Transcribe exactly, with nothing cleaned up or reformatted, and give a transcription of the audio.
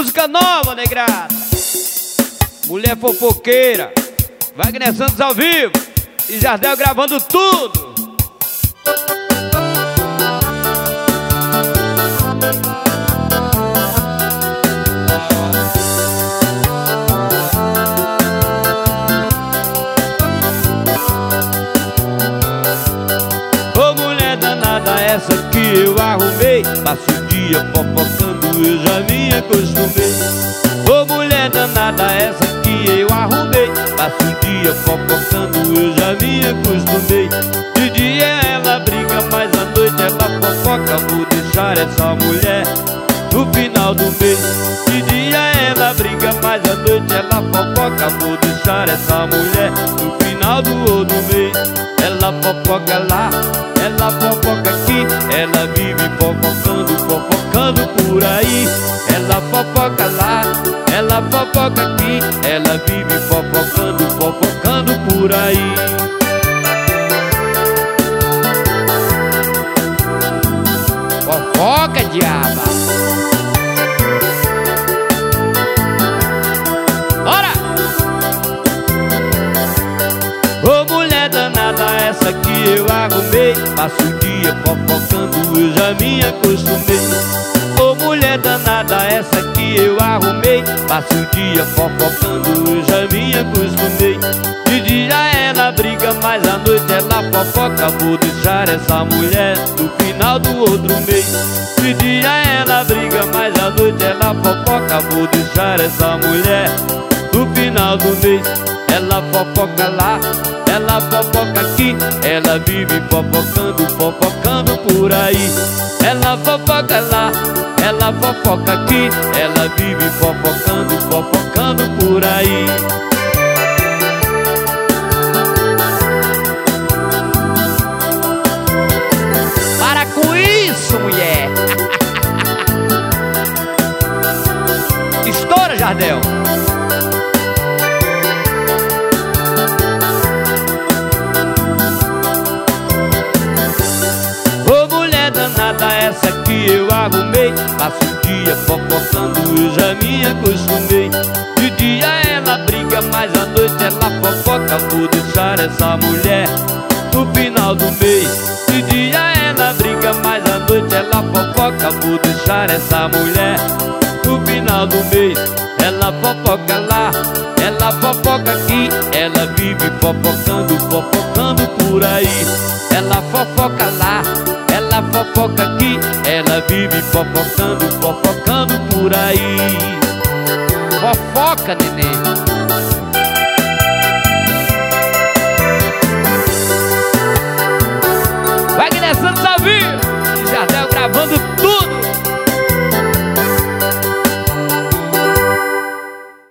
Música nova, negrada. Mulher fofoqueira. Wagner Santos ao vivo. E Jardel gravando tudo. Ô mulher danada, essa que eu arrumei. Passo o dia fofocando, eu já me acostumei. Ô mulher danada, essa que eu arrumei. Passo o dia fofocando, eu já me acostumei. De dia ela briga, mas à noite ela fofoca. Vou deixar essa mulher no final do mês. De dia ela briga, mas à noite ela fofoca. Vou deixar essa mulher no final do outro mês. Ela fofoca lá, ela fofoca aqui. Ela vive fofocando, fofocando por aí. Ela fofoca lá, ela fofoca aqui. Ela vive fofocando, fofocando por aí. Fofoca, diaba. Bora! Ô mulher danada, essa que eu arrumei. Passo o dia fofocando, eu já me acostumei. Ô mulher danada, essa que eu arrumei. Passo o dia fofocando, eu já me acostumei. De dia ela briga, mas à noite ela fofoca. Vou deixar essa mulher no final do outro mês. De dia ela briga, mas à noite ela fofoca. Vou deixar essa mulher no final do mês. Ela fofoca lá, ela fofoca aqui. Ela vive fofocando, fofocando por aí. Ela fofoca lá, ela fofoca aqui. Ela vive fofocando, fofocando por aí. Para com isso, mulher. Estoura, Jardel. Essa que eu arrumei. Passo o dia fofocando, eu já me acostumei. De dia ela briga, mas à noite ela fofoca. Vou deixar essa mulher no final do mês. De dia ela briga, mas à noite ela fofoca. Vou deixar essa mulher no final do mês. Ela fofoca lá, ela fofoca aqui. Ela vive fofocando, fofocando por aí. Ela fofoca lá, ela fofoca aqui. Ela vive fofocando, fofocando por aí. Fofoca, neném.